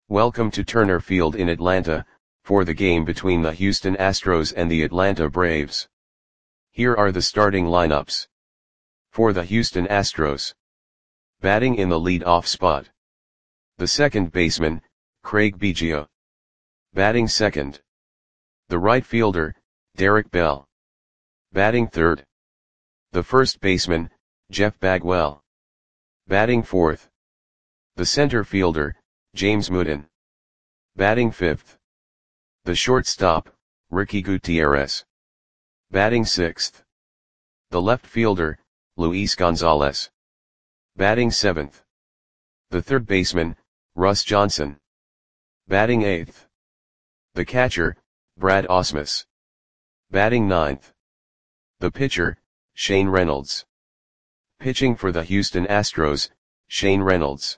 Welcome to Turner Field in Atlanta, for the game between the Houston Astros and the Atlanta Braves. Here are the starting lineups. For the Houston Astros. Batting in the lead-off spot. The second baseman, Craig Biggio. Batting second. The right fielder, Derek Bell. Batting third. The first baseman, Jeff Bagwell. Batting fourth. The center fielder, James Mooden. Batting fifth. The shortstop, Ricky Gutierrez. Batting sixth. The left fielder, Luis Gonzalez. Batting seventh. The third baseman, Russ Johnson. Batting eighth. The catcher, Brad Ausmus. Batting ninth. The pitcher, Shane Reynolds. Pitching for the Houston Astros, Shane Reynolds.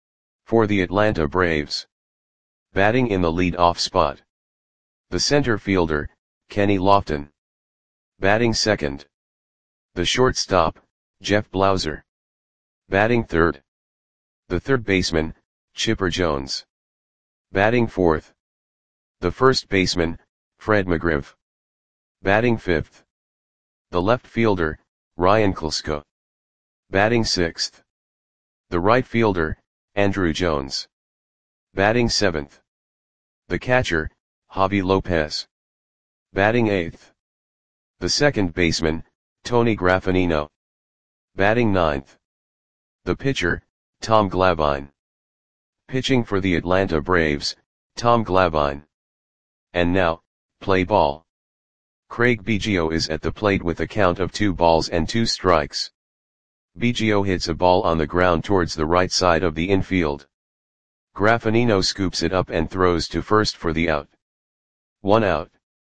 For the Atlanta Braves. Batting in the lead-off spot. The center fielder, Kenny Lofton. Batting second. The shortstop, Jeff Blauser. Batting third. The third baseman, Chipper Jones. Batting fourth. The first baseman, Fred McGriff. Batting fifth. The left fielder, Ryan Klesko. Batting sixth. The right fielder, Andrew Jones. Batting seventh. The catcher, Javi Lopez. Batting eighth. The second baseman, Tony Graffagnino. Batting ninth. The pitcher, Tom Glavine. Pitching for the Atlanta Braves, Tom Glavine. And now, play ball. Craig Biggio is at the plate with a count of 2 balls and 2 strikes. Biggio hits a ball on the ground towards the right side of the infield. Graffagnino scoops it up and throws to first for the out. 1 out.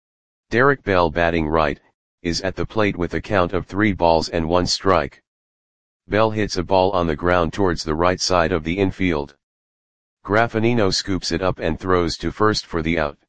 Derek Bell, batting right, is at the plate with a count of 3 balls and 1 strike. Bell hits a ball on the ground towards the right side of the infield. Graffagnino scoops it up and throws to first for the out.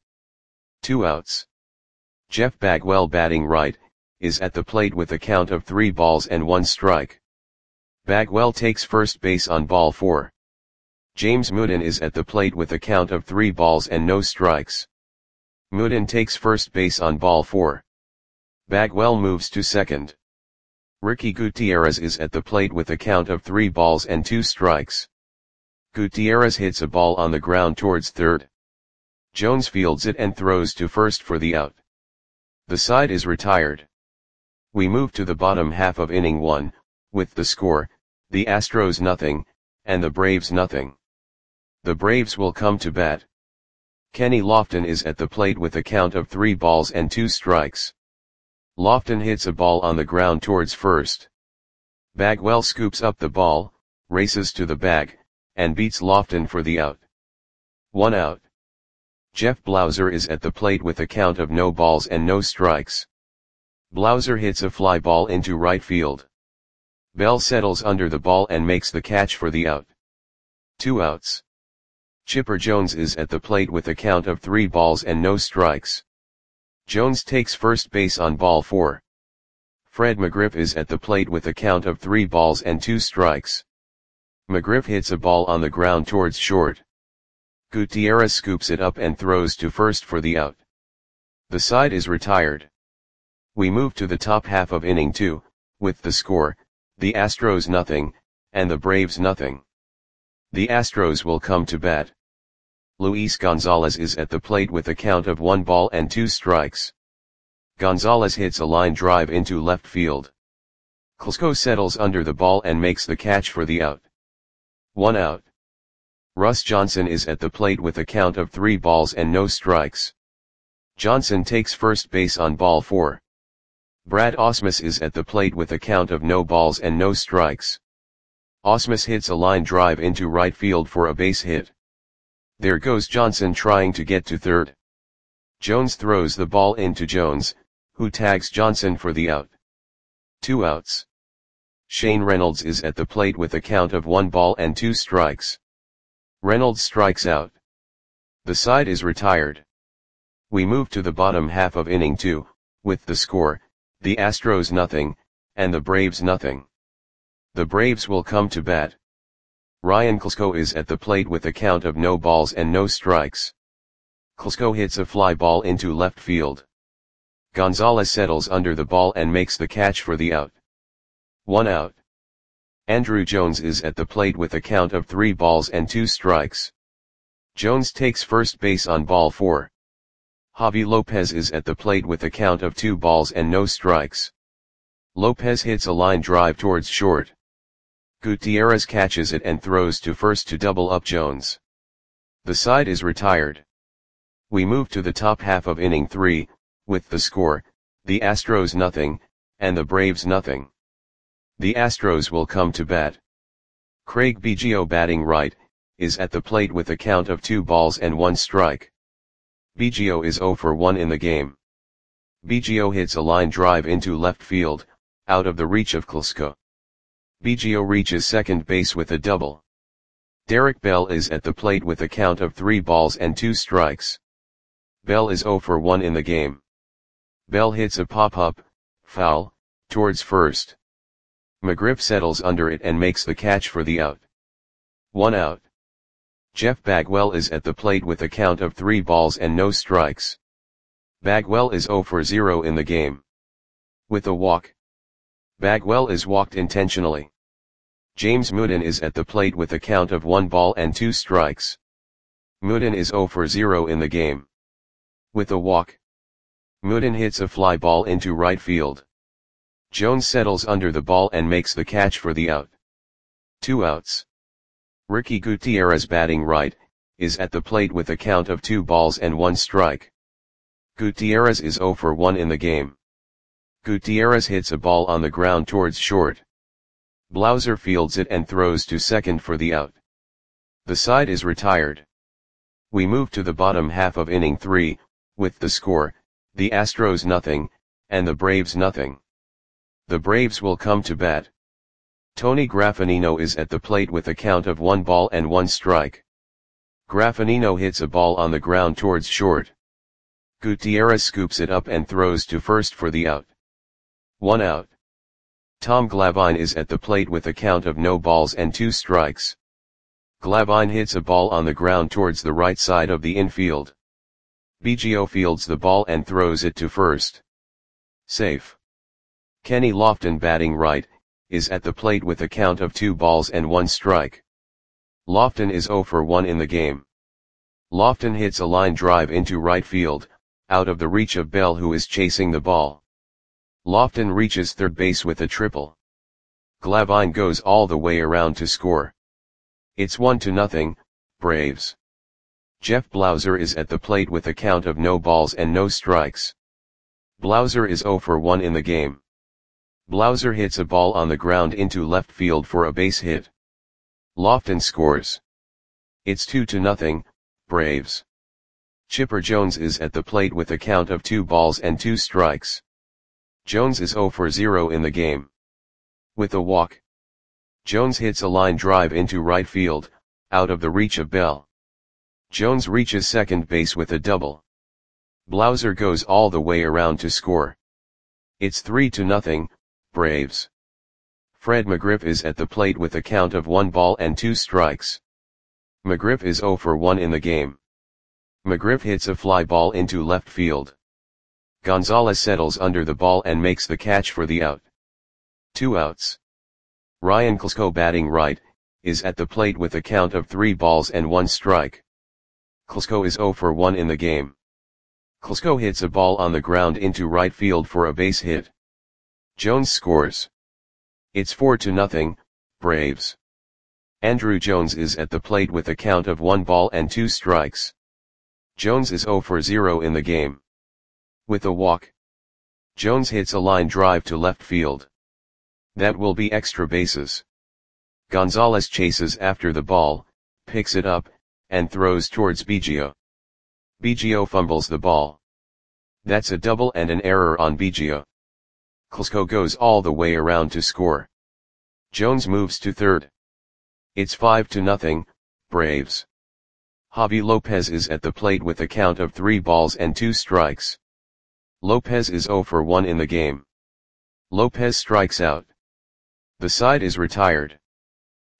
2 outs. Jeff Bagwell, batting right, is at the plate with a count of 3 balls and 1 strike. Bagwell takes first base on ball 4. James Mooden is at the plate with a count of 3 balls and no strikes. Mooden takes first base on ball 4. Bagwell moves to second. Ricky Gutierrez is at the plate with a count of 3 balls and 2 strikes. Gutierrez hits a ball on the ground towards third. Jones fields it and throws to first for the out. The side is retired. We move to the bottom half of inning 1, with the score, the Astros 0, and the Braves 0. The Braves will come to bat. Kenny Lofton is at the plate with a count of 3 balls and 2 strikes. Lofton hits a ball on the ground towards first. Bagwell scoops up the ball, races to the bag, and beats Lofton for the out. 1 out. Jeff Blauser is at the plate with a count of no balls and no strikes. Blauser hits a fly ball into right field. Bell settles under the ball and makes the catch for the out. 2 outs. Chipper Jones is at the plate with a count of 3 balls and no strikes. Jones takes first base on ball 4. Fred McGriff is at the plate with a count of 3 balls and 2 strikes. McGriff hits a ball on the ground towards short. Gutierrez scoops it up and throws to first for the out. The side is retired. We move to the top half of inning 2, with the score, the Astros 0, and the Braves 0. The Astros will come to bat. Luis Gonzalez is at the plate with a count of 1 ball and 2 strikes. Gonzalez hits a line drive into left field. Klesko settles under the ball and makes the catch for the out. 1 out. Russ Johnson is at the plate with a count of 3 balls and no strikes. Johnson takes first base on ball 4. Brad Ausmus is at the plate with a count of no balls and no strikes. Ausmus hits a line drive into right field for a base hit. There goes Johnson trying to get to third. Jones throws the ball into Jones, who tags Johnson for the out. 2 outs. Shane Reynolds is at the plate with a count of 1 ball and 2 strikes. Reynolds strikes out. The side is retired. We move to the bottom half of inning 2, with the score, the Astros 0, and the Braves 0. The Braves will come to bat. Ryan Klesko is at the plate with a count of no balls and no strikes. Klesko hits a fly ball into left field. Gonzalez settles under the ball and makes the catch for the out. 1 out. Andruw Jones is at the plate with a count of 3 balls and 2 strikes. Jones takes first base on ball 4. Javi Lopez is at the plate with a count of 2 balls and no strikes. Lopez hits a line drive towards short. Gutierrez catches it and throws to first to double up Jones. The side is retired. We move to the top half of inning 3, with the score, the Astros nothing, and the Braves nothing. The Astros will come to bat. Craig Biggio batting right, is at the plate with a count of 2 balls and 1 strike. Biggio is 0 for 1 in the game. Biggio hits a line drive into left field, out of the reach of Klesko. Biggio reaches second base with a double. Derek Bell is at the plate with a count of 3 balls and 2 strikes. Bell is 0 for 1 in the game. Bell hits a pop-up, foul, towards first. McGriff settles under it and makes the catch for the out. 1 out. Jeff Bagwell is at the plate with a count of 3 balls and no strikes. Bagwell is 0 for 0 in the game. With a walk. Bagwell is walked intentionally. James Mooden is at the plate with a count of 1 ball and 2 strikes. Mooden is 0 for 0 in the game. With a walk. Mooden hits a fly ball into right field. Jones settles under the ball and makes the catch for the out. 2 outs. Ricky Gutierrez batting right, is at the plate with a count of 2 balls and 1 strike. Gutierrez is 0 for 1 in the game. Gutierrez hits a ball on the ground towards short. Blauser fields it and throws to second for the out. The side is retired. We move to the bottom half of inning 3, with the score, the Astros nothing, and the Braves nothing. The Braves will come to bat. Tony Graffanino is at the plate with a count of 1 ball and 1 strike. Graffanino hits a ball on the ground towards short. Gutierrez scoops it up and throws to first for the out. 1 out. Tom Glavine is at the plate with a count of no balls and 2 strikes. Glavine hits a ball on the ground towards the right side of the infield. Biggio fields the ball and throws it to first. Safe. Kenny Lofton batting right, is at the plate with a count of 2 balls and 1 strike. Lofton is 0 for 1 in the game. Lofton hits a line drive into right field, out of the reach of Bell who is chasing the ball. Lofton reaches third base with a triple. Glavine goes all the way around to score. It's 1-0, Braves. Jeff Blauser is at the plate with a count of no balls and no strikes. Blauser is 0 for 1 in the game. Blauser hits a ball on the ground into left field for a base hit. Lofton scores. It's 2-0, Braves. Chipper Jones is at the plate with a count of 2 balls and 2 strikes. Jones is 0 for 0 in the game. With a walk. Jones hits a line drive into right field, out of the reach of Bell. Jones reaches second base with a double. Blauser goes all the way around to score. It's 3-0, Braves. Fred McGriff is at the plate with a count of 1 ball and 2 strikes. McGriff is 0 for 1 in the game. McGriff hits a fly ball into left field. Gonzalez settles under the ball and makes the catch for the out. 2 outs. Ryan Klesko batting right, is at the plate with a count of 3 balls and 1 strike. Klesko is 0 for 1 in the game. Klesko hits a ball on the ground into right field for a base hit. Jones scores. It's 4-0, Braves. Andruw Jones is at the plate with a count of 1 ball and 2 strikes. Jones is 0 for 0 in the game. With a walk. Jones hits a line drive to left field. That will be extra bases. Gonzalez chases after the ball, picks it up, and throws towards Biggio. Biggio fumbles the ball. That's a double and an error on Biggio. Klesko goes all the way around to score. Jones moves to third. It's 5-0, Braves. Javi Lopez is at the plate with a count of 3 balls and 2 strikes. Lopez is 0 for 1 in the game. Lopez strikes out. The side is retired.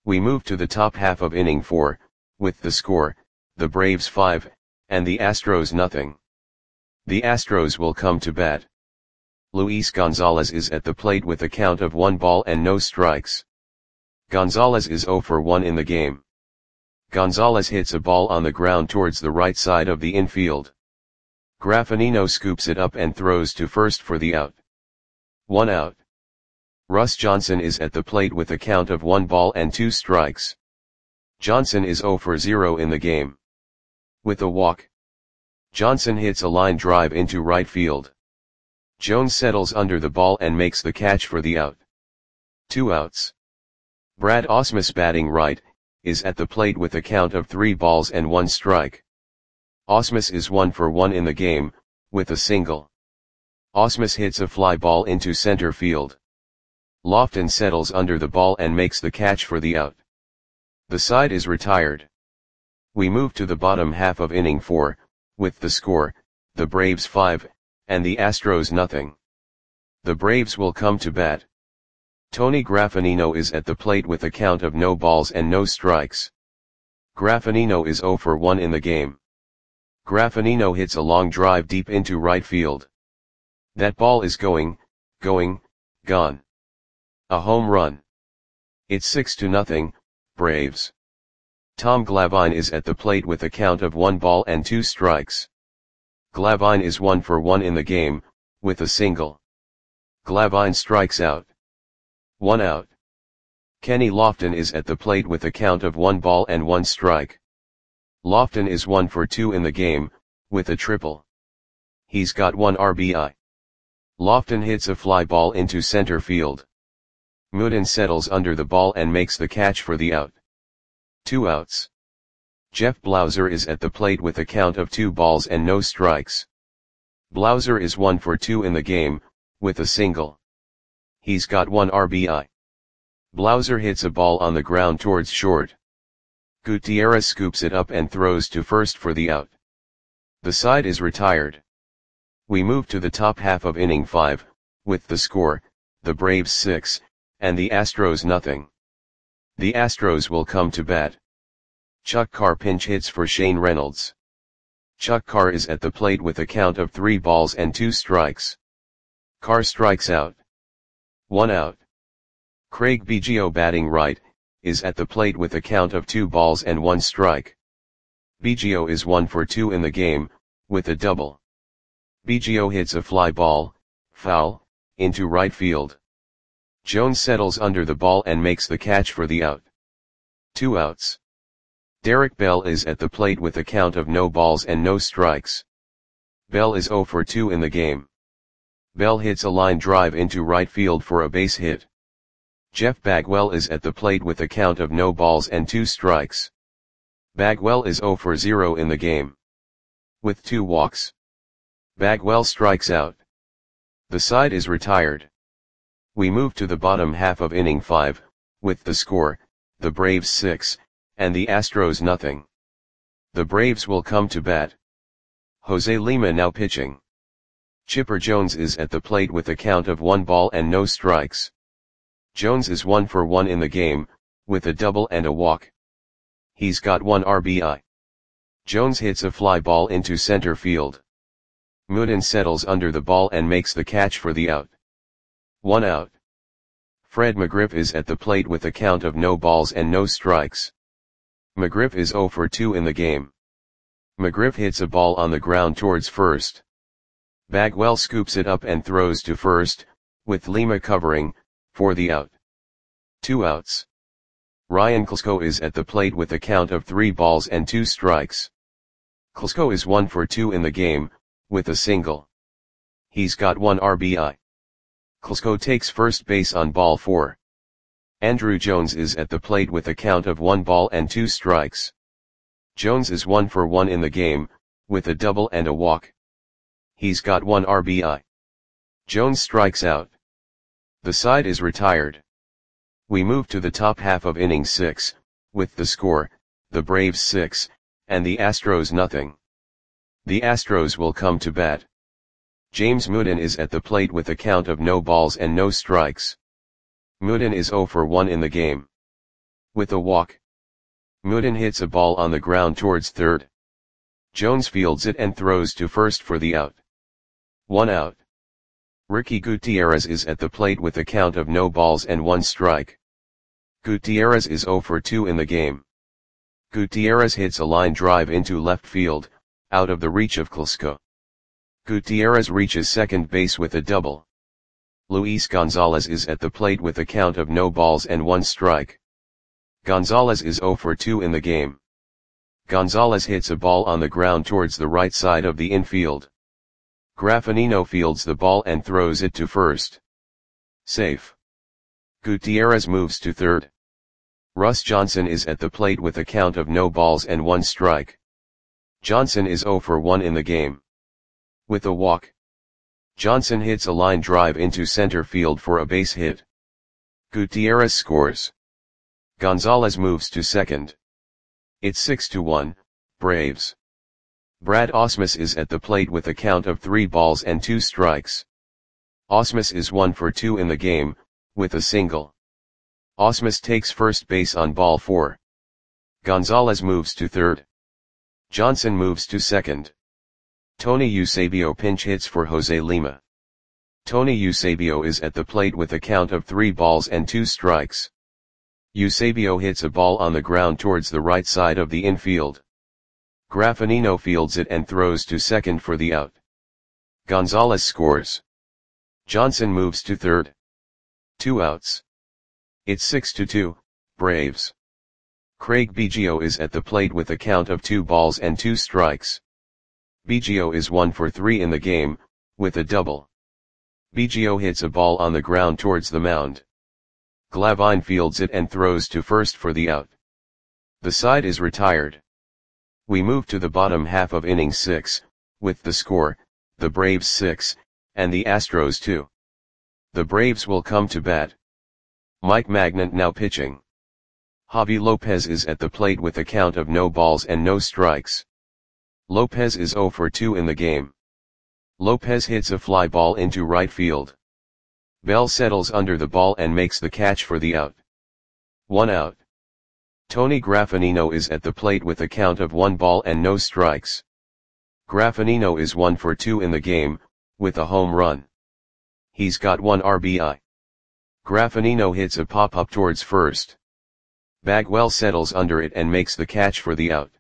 We move to the top half of inning 4, with the score, the Braves 5, and the Astros nothing. The Astros will come to bat. Luis Gonzalez is at the plate with a count of 1 ball and no strikes. Gonzalez is 0 for 1 in the game. Gonzalez hits a ball on the ground towards the right side of the infield. Graffinino scoops it up and throws to first for the out. 1 out. Russ Johnson is at the plate with a count of 1 ball and 2 strikes. Johnson is 0 for 0 in the game. With a walk, Johnson hits a line drive into right field. Jones settles under the ball and makes the catch for the out. 2 outs. Brad Ausmus, batting right, is at the plate with a count of 3 balls and 1 strike. Ausmus is 1 for 1 in the game, with a single. Ausmus hits a fly ball into center field. Lofton settles under the ball and makes the catch for the out. The side is retired. We move to the bottom half of inning 4, with the score, the Braves 5, and the Astros nothing. The Braves will come to bat. Tony Graffinino is at the plate with a count of no balls and no strikes. Graffinino is 0 for 1 in the game. Graffinino hits a long drive deep into right field. That ball is gone. A home run. It's 6-0, Braves. Tom Glavine is at the plate with a count of 1 ball and 2 strikes. Glavine is 1 for 1 in the game, with a single. Glavine strikes out. 1 out. Kenny Lofton is at the plate with a count of 1 ball and 1 strike. Lofton is 1 for 2 in the game, with a triple. He's got 1 RBI. Lofton hits a fly ball into center field. Mooden settles under the ball and makes the catch for the out. 2 outs. Jeff Blauser is at the plate with a count of 2 balls and no strikes. Blauser is 1 for 2 in the game, with a single. He's got 1 RBI. Blauser hits a ball on the ground towards short. Gutierrez scoops it up and throws to first for the out. The side is retired. We move to the top half of inning 5, with the score, the Braves 6, and the Astros nothing. The Astros will come to bat. Chuck Carr pinch hits for Shane Reynolds. Chuck Carr is at the plate with a count of 3 balls and 2 strikes. Carr strikes out. 1 out. Craig Biggio, batting right, is at the plate with a count of 2 balls and 1 strike. Biggio is 1 for 2 in the game, with a double. Biggio hits a fly ball, foul, into right field. Jones settles under the ball and makes the catch for the out. 2 outs. Derek Bell is at the plate with a count of no balls and no strikes. Bell is 0 for 2 in the game. Bell hits a line drive into right field for a base hit. Jeff Bagwell is at the plate with a count of no balls and 2 strikes. Bagwell is 0 for 0 in the game. With 2 walks. Bagwell strikes out. The side is retired. We move to the bottom half of inning 5, with the score, the Braves 6, and the Astros nothing. The Braves will come to bat. Jose Lima now pitching. Chipper Jones is at the plate with a count of 1 ball and no strikes. Jones is 1 for 1 in the game, with a double and a walk. He's got 1 RBI. Jones hits a fly ball into center field. Mooden settles under the ball and makes the catch for the out. 1 out. Fred McGriff is at the plate with a count of no balls and no strikes. McGriff is 0 for 2 in the game. McGriff hits a ball on the ground towards first. Bagwell scoops it up and throws to first, with Lima covering, for the out. 2 outs. Ryan Klesko is at the plate with a count of 3 balls and 2 strikes. Klesko is 1 for 2 in the game, with a single. He's got 1 RBI. Klesko takes first base on ball 4. Andrew Jones is at the plate with a count of 1 ball and 2 strikes. Jones is 1 for 1 in the game, with a double and a walk. He's got 1 RBI. Jones strikes out. The side is retired. We move to the top half of inning 6, with the score, the Braves 6, and the Astros nothing. The Astros will come to bat. James Mooden is at the plate with a count of no balls and no strikes. Mooden is 0 for 1 in the game. With a walk. Mooden hits a ball on the ground towards third. Jones fields it and throws to first for the out. 1 out. Ricky Gutierrez is at the plate with a count of no balls and 1 strike. Gutierrez is 0 for 2 in the game. Gutierrez hits a line drive into left field, out of the reach of Klesko. Gutierrez reaches second base with a double. Luis Gonzalez is at the plate with a count of no balls and 1 strike. Gonzalez is 0 for 2 in the game. Gonzalez hits a ball on the ground towards the right side of the infield. Graffinino fields the ball and throws it to first. Safe. Gutierrez moves to third. Russ Johnson is at the plate with a count of no balls and 1 strike. Johnson is 0 for 1 in the game. With a walk. Johnson hits a line drive into center field for a base hit. Gutierrez scores. Gonzalez moves to second. It's 6-1, Braves. Brad Ausmus is at the plate with a count of 3 balls and 2 strikes. Ausmus is 1 for 2 in the game, with a single. Ausmus takes first base on ball 4. Gonzalez moves to third. Johnson moves to second. Tony Eusebio pinch hits for Jose Lima. Tony Eusebio is at the plate with a count of 3 balls and 2 strikes. Eusebio hits a ball on the ground towards the right side of the infield. Graffinino fields it and throws to second for the out. Gonzalez scores. Johnson moves to third. 2 outs. It's 6-2, Braves. Craig Biggio is at the plate with a count of 2 balls and 2 strikes. Biggio is 1 for 3 in the game, with a double. Biggio hits a ball on the ground towards the mound. Glavine fields it and throws to first for the out. The side is retired. We move to the bottom half of inning 6, with the score, the Braves 6, and the Astros 2. The Braves will come to bat. Mike Magnant now pitching. Javi Lopez is at the plate with a count of no balls and no strikes. Lopez is 0 for 2 in the game. Lopez hits a fly ball into right field. Bell settles under the ball and makes the catch for the out. 1 out. Tony Graffinino is at the plate with a count of 1 ball and no strikes. Graffinino is 1 for 2 in the game, with a home run. He's got 1 RBI. Graffinino hits a pop-up towards first. Bagwell settles under it and makes the catch for the out.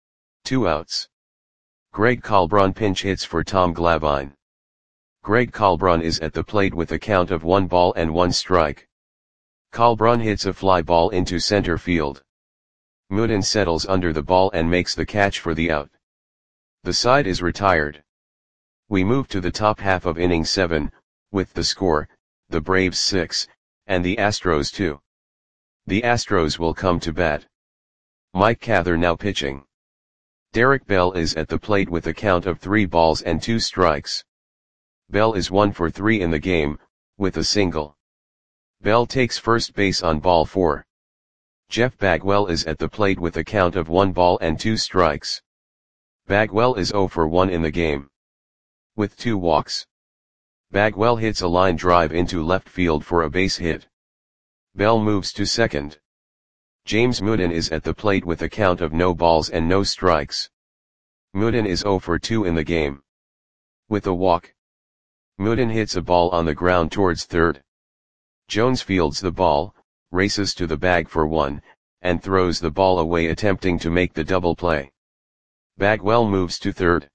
2 outs. Greg Colbron pinch hits for Tom Glavine. Greg Colbron is at the plate with a count of 1 ball and 1 strike. Colbron hits a fly ball into center field. Mooden settles under the ball and makes the catch for the out. The side is retired. We move to the top half of inning 7, with the score, the Braves 6, and the Astros 2. The Astros will come to bat. Mike Cather now pitching. Derek Bell is at the plate with a count of 3 balls and 2 strikes. Bell is 1 for 3 in the game, with a single. Bell takes first base on ball 4. Jeff Bagwell is at the plate with a count of 1 ball and 2 strikes. Bagwell is 0 for 1 in the game. With 2 walks. Bagwell hits a line drive into left field for a base hit. Bell moves to second. James Mooden is at the plate with a count of no balls and no strikes. Mooden is 0 for 2 in the game. With a walk. Mooden hits a ball on the ground towards third. Jones fields the ball, races to the bag for 1, and throws the ball away attempting to make the double play. Bagwell moves to third.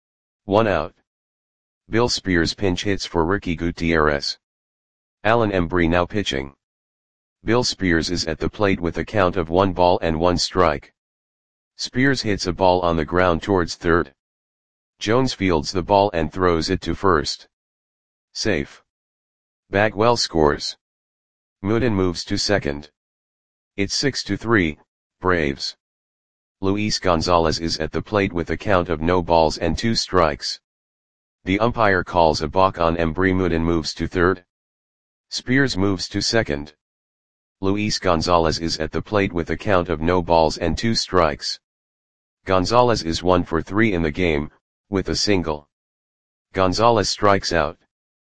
1 out. Bill Spears pinch hits for Ricky Gutierrez. Alan Embry now pitching. Bill Spears is at the plate with a count of 1 ball and 1 strike. Spears hits a ball on the ground towards third. Jones fields the ball and throws it to first. Safe. Bagwell scores. Mooden moves to second. It's 6-3, Braves. Luis Gonzalez is at the plate with a count of no balls and 2 strikes. The umpire calls a balk on Embry. Mooden moves to third. Spears moves to second. Luis Gonzalez is at the plate with a count of no balls and 2 strikes. Gonzalez is 1 for 3 in the game, with a single. Gonzalez strikes out.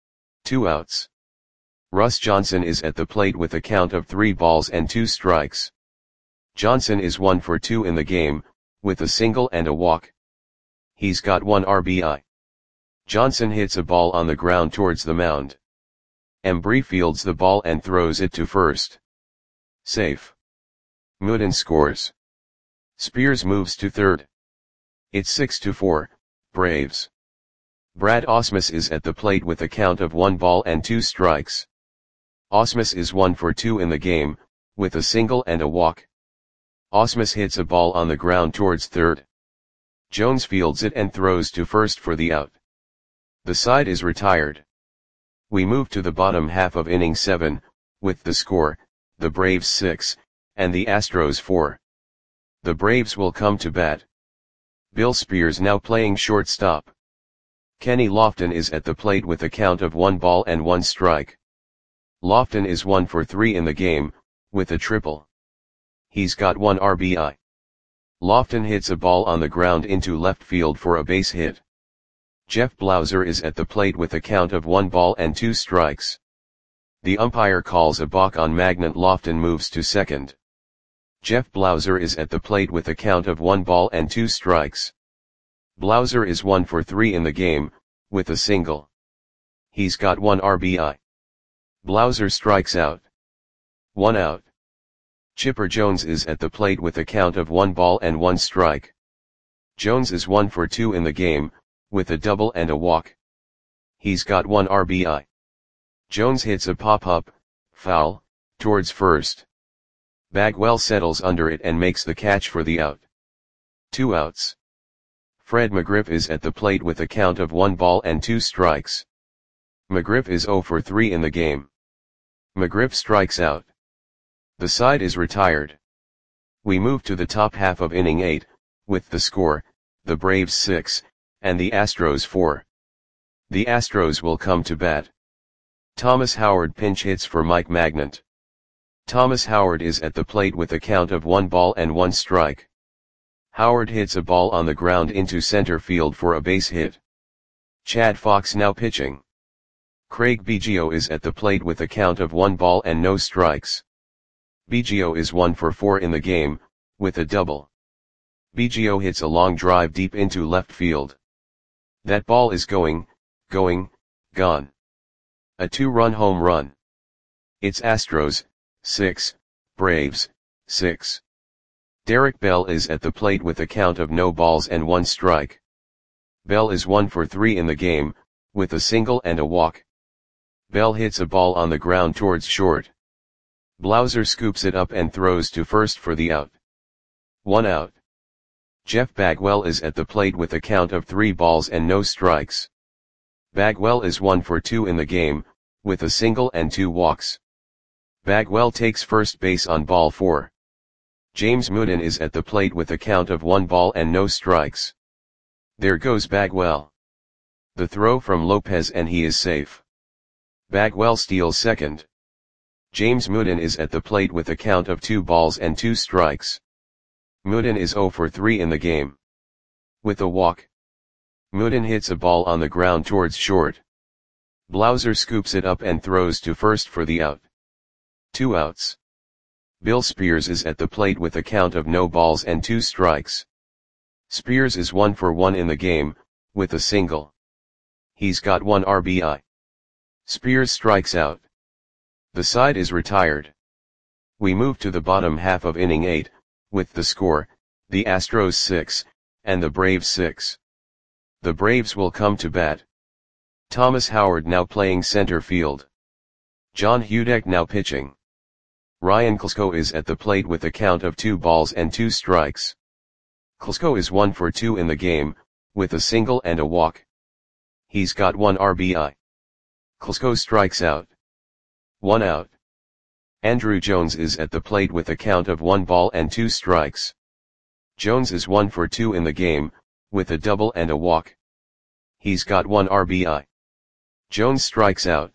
2 outs. Russ Johnson is at the plate with a count of 3 balls and 2 strikes. Johnson is 1 for 2 in the game, with a single and a walk. He's got 1 RBI. Johnson hits a ball on the ground towards the mound. Embry fields the ball and throws it to first. Safe. Mooden scores. Spears moves to third. It's 6-4, Braves. Brad Ausmus is at the plate with a count of 1 ball and 2 strikes. Ausmus is 1 for 2 in the game, with a single and a walk. Ausmus hits a ball on the ground towards third. Jones fields it and throws to first for the out. The side is retired. We move to the bottom half of inning 7, with the score, the Braves 6, and the Astros 4. The Braves will come to bat. Bill Spears now playing shortstop. Kenny Lofton is at the plate with a count of 1 ball and 1 strike. Lofton is 1 for 3 in the game, with a triple. He's got 1 RBI. Lofton hits a ball on the ground into left field for a base hit. Jeff Blauser is at the plate with a count of 1 ball and 2 strikes. The umpire calls a balk on Magnant. Lofton moves to second. Jeff Blauser is at the plate with a count of 1 ball and 2 strikes. Blauser is 1 for 3 in the game, with a single. He's got 1 RBI. Blauser strikes out. 1 out. Chipper Jones is at the plate with a count of 1 ball and 1 strike. Jones is 1 for 2 in the game, with a double and a walk. He's got 1 RBI. Jones hits a pop-up, foul, towards first. Bagwell settles under it and makes the catch for the out. 2 outs. Fred McGriff is at the plate with a count of 1 ball and 2 strikes. McGriff is 0 for 3 in the game. McGriff strikes out. The side is retired. We move to the top half of inning 8, with the score, the Braves 6, and the Astros 4. The Astros will come to bat. Thomas Howard pinch hits for Mike Magnant. Thomas Howard is at the plate with a count of 1 ball and 1 strike. Howard hits a ball on the ground into center field for a base hit. Chad Fox now pitching. Craig Biggio is at the plate with a count of 1 ball and no strikes. Biggio is 1 for 4 in the game, with a double. Biggio hits a long drive deep into left field. That ball is gone. A 2-run home run. It's Astros 6, Braves 6. Derek Bell is at the plate with a count of no balls and 1 strike. Bell is 1 for 3 in the game, with a single and a walk. Bell hits a ball on the ground towards short. Blauser scoops it up and throws to first for the out. 1 out. Jeff Bagwell is at the plate with a count of 3 balls and no strikes. Bagwell is 1 for 2 in the game, with a single and 2 walks. Bagwell takes first base on ball 4. James Mooden is at the plate with a count of 1 ball and no strikes. There goes Bagwell. The throw from Lopez and he is safe. Bagwell steals second. James Mooden is at the plate with a count of 2 balls and 2 strikes. Mooden is 0 for 3 in the game. With a walk. Mooden hits a ball on the ground towards short. Blauser scoops it up and throws to first for the out. 2 outs. Bill Spears is at the plate with a count of no balls and 2 strikes. Spears is 1 for 1 in the game, with a single. He's got 1 RBI. Spears strikes out. The side is retired. We move to the bottom half of inning 8, with the score, the Astros 6, and the Braves 6. The Braves will come to bat. Thomas Howard now playing center field. John Hudek now pitching. Ryan Klesko is at the plate with a count of 2 balls and 2 strikes. Klesko is 1 for 2 in the game, with a single and a walk. He's got 1 RBI. Klesko strikes out. 1 out. Andruw Jones is at the plate with a count of 1 ball and 2 strikes. Jones is 1 for 2 in the game, with a double and a walk. He's got 1 RBI. Jones strikes out.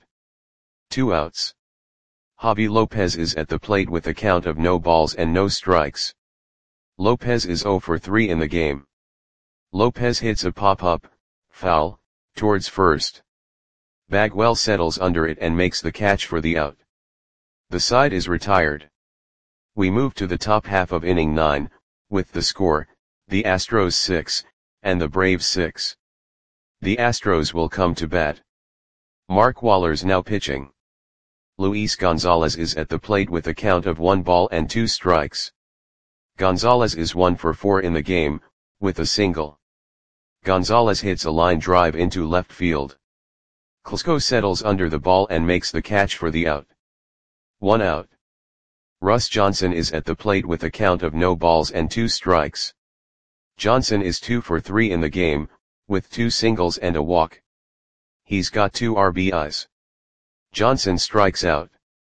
2 outs. Javi Lopez is at the plate with a count of no balls and no strikes. Lopez is 0 for 3 in the game. Lopez hits a pop-up, foul, towards first. Bagwell settles under it and makes the catch for the out. The side is retired. We move to the top half of inning 9, with the score, the Astros 6, and the Braves 6. The Astros will come to bat. Mark Wohlers now pitching. Luis Gonzalez is at the plate with a count of 1 ball and 2 strikes. Gonzalez is 1 for 4 in the game, with a single. Gonzalez hits a line drive into left field. Klesko settles under the ball and makes the catch for the out. 1 out. Russ Johnson is at the plate with a count of no balls and 2 strikes. Johnson is 2 for 3 in the game, with 2 singles and a walk. He's got 2 RBIs. Johnson strikes out.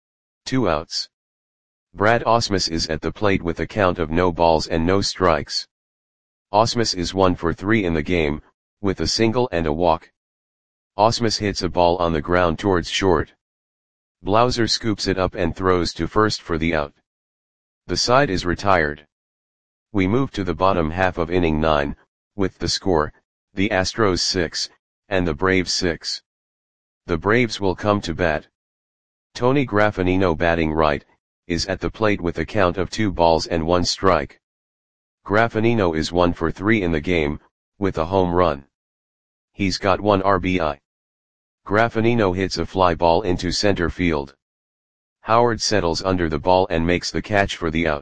2 outs. Brad Ausmus is at the plate with a count of no balls and no strikes. Ausmus is 1 for 3 in the game, with a single and a walk. Ausmus hits a ball on the ground towards short. Blauser scoops it up and throws to first for the out. The side is retired. We move to the bottom half of inning 9, with the score, the Astros 6, and the Braves 6. The Braves will come to bat. Tony Graffanino, batting right, is at the plate with a count of 2 balls and 1 strike. Graffanino is 1 for 3 in the game, with a home run. He's got 1 RBI. Graffanino hits a fly ball into center field. Howard settles under the ball and makes the catch for the out.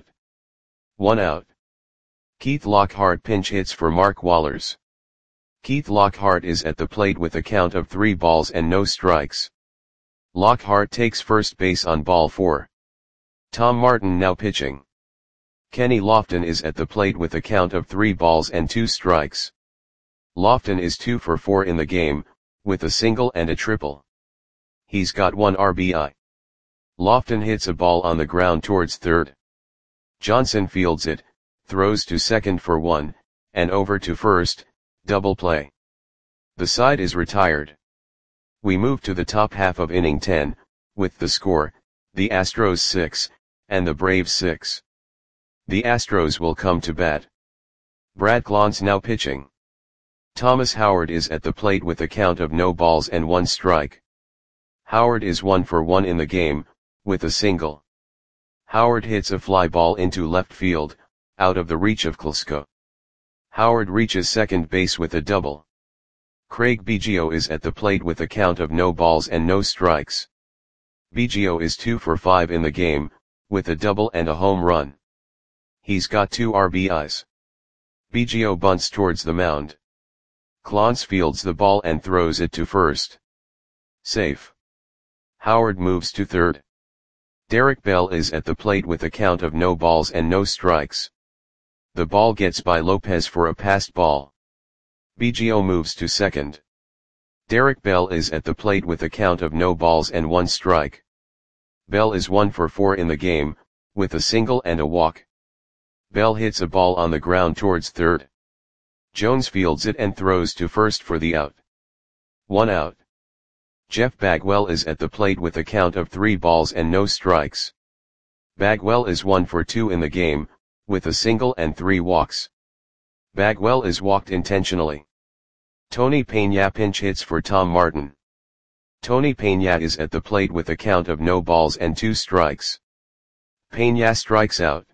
1 out. Keith Lockhart pinch hits for Mark Wohlers. Keith Lockhart is at the plate with a count of 3 balls and no strikes. Lockhart takes first base on ball 4. Tom Martin now pitching. Kenny Lofton is at the plate with a count of 3 balls and 2 strikes. Lofton is 2 for 4 in the game, with a single and a triple. He's got 1 RBI. Lofton hits a ball on the ground towards third. Johnson fields it, throws to second for 1, and over to first, double play. The side is retired. We move to the top half of inning 10, with the score, the Astros 6, and the Braves 6. The Astros will come to bat. Brad Clontz now pitching. Thomas Howard is at the plate with a count of no balls and 1 strike. Howard is 1 for 1 in the game, with a single. Howard hits a fly ball into left field, out of the reach of Klesko. Howard reaches second base with a double. Craig Biggio is at the plate with a count of no balls and no strikes. Biggio is 2 for 5 in the game, with a double and a home run. He's got 2 RBIs. Biggio bunts towards the mound. Clontz fields the ball and throws it to first. Safe. Howard moves to third. Derek Bell is at the plate with a count of no balls and no strikes. The ball gets by Lopez for a passed ball. Biggio moves to second. Derek Bell is at the plate with a count of no balls and 1 strike. Bell is 1 for 4 in the game, with a single and a walk. Bell hits a ball on the ground towards third. Jones fields it and throws to first for the out. 1 out. Jeff Bagwell is at the plate with a count of 3 balls and no strikes. Bagwell is 1 for 2 in the game, with a single and 3 walks. Bagwell is walked intentionally. Tony Peña pinch hits for Tom Martin. Tony Peña is at the plate with a count of no balls and 2 strikes. Peña strikes out.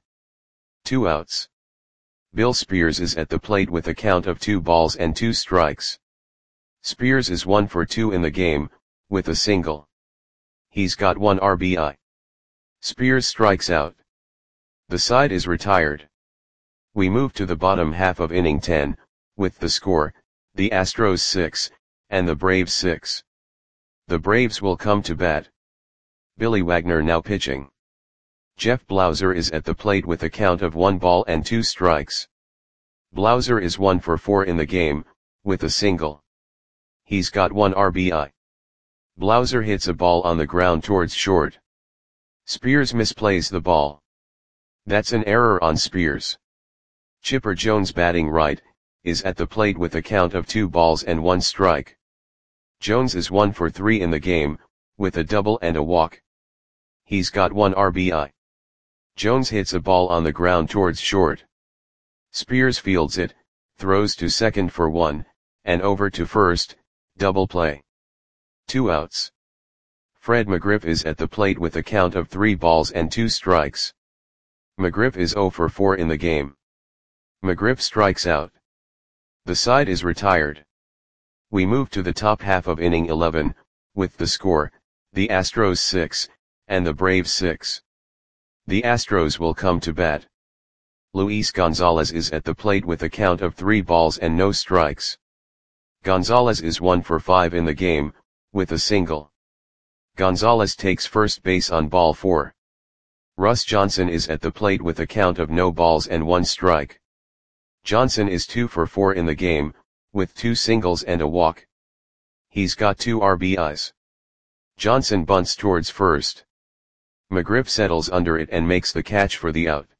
2 outs. Bill Spears is at the plate with a count of 2 balls and 2 strikes. Spears is 1 for 2 in the game, with a single. He's got 1 RBI. Spears strikes out. The side is retired. We move to the bottom half of inning 10, with the score, the Astros 6, and the Braves 6. The Braves will come to bat. Billy Wagner now pitching. Jeff Blauser is at the plate with a count of 1 ball and 2 strikes. Blauser is 1 for 4 in the game, with a single. He's got 1 RBI. Blauser hits a ball on the ground towards short. Spears misplays the ball. That's an error on Spears. Chipper Jones, batting right, is at the plate with a count of 2 balls and 1 strike. Jones is 1 for 3 in the game, with a double and a walk. He's got 1 RBI. Jones hits a ball on the ground towards short. Spears fields it, throws to second for 1, and over to first, double play. 2 outs. Fred McGriff is at the plate with a count of 3 balls and 2 strikes. McGriff is 0 for 4 in the game. McGriff strikes out. The side is retired. We move to the top half of inning 11, with the score, the Astros 6, and the Braves 6. The Astros will come to bat. Luis Gonzalez is at the plate with a count of 3 balls and no strikes. Gonzalez is 1 for 5 in the game, with a single. Gonzalez takes first base on ball 4. Russ Johnson is at the plate with a count of no balls and 1 strike. Johnson is 2 for 4 in the game, with 2 singles and a walk. He's got 2 RBIs. Johnson bunts towards first. McGriff settles under it and makes the catch for the out.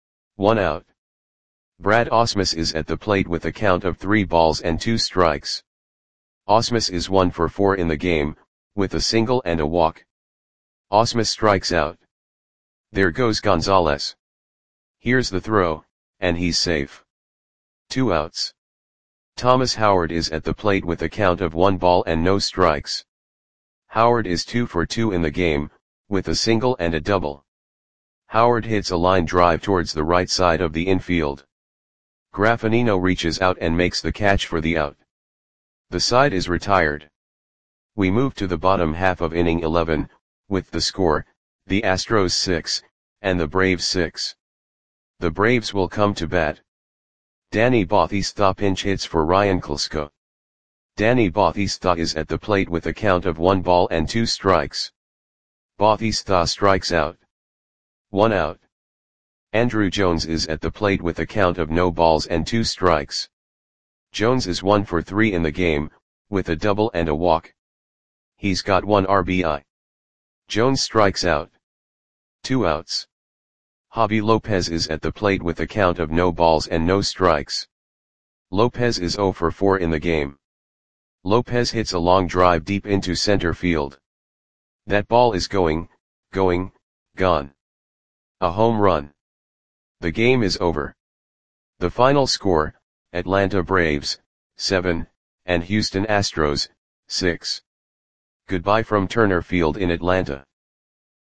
1 out. Brad Ausmus is at the plate with a count of 3 balls and 2 strikes. Ausmus is 1 for 4 in the game, with a single and a walk. Ausmus strikes out. There goes Gonzalez. Here's the throw, and he's safe. 2 outs. Thomas Howard is at the plate with a count of 1 ball and no strikes. Howard is 2 for 2 in the game, with a single and a double. Howard hits a line drive towards the right side of the infield. Graffinino reaches out and makes the catch for the out. The side is retired. We move to the bottom half of inning 11, with the score, the Astros 6, and the Braves 6. The Braves will come to bat. Danny Bautista pinch hits for Ryan Klesko. Danny Bautista is at the plate with a count of 1 ball and 2 strikes. Bautista strikes out. 1 out. Andruw Jones is at the plate with a count of no balls and 2 strikes. Jones is 1 for 3 in the game, with a double and a walk. He's got 1 RBI. Jones strikes out. 2 outs. Javi Lopez is at the plate with a count of no balls and no strikes. Lopez is 0 for 4 in the game. Lopez hits a long drive deep into center field. That ball is gone. A home run. The game is over. The final score, Atlanta Braves, 7, and Houston Astros, 6. Goodbye from Turner Field in Atlanta.